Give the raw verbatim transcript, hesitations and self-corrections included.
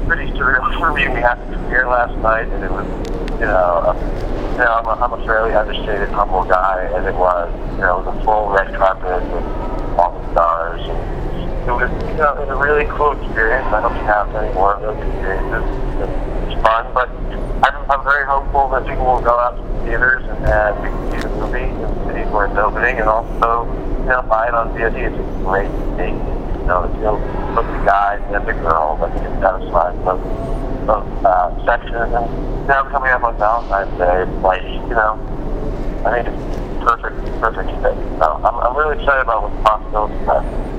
pretty surreal for me. We had to premiere last night, and it was, you know, a, you know, I'm a, I'm a fairly understated, humble guy, and it was, you know, it was a full red carpet with all the stars. And it was, you know, it was a really cool experience. I hope you have many more of those experiences. It's fun, but I'm, I'm very hopeful that people will go out to the theaters and, and we can see the movie in the cities where it's opening, and also, you know, buy it on V O D. It's a great thing. You know, it's both the guy and the girl that can satisfy both, both uh, sections. And now coming up on Valentine's Day, it's like, you know, I think it's perfect, perfect fit. So I'm, I'm really excited about what the possibilities are.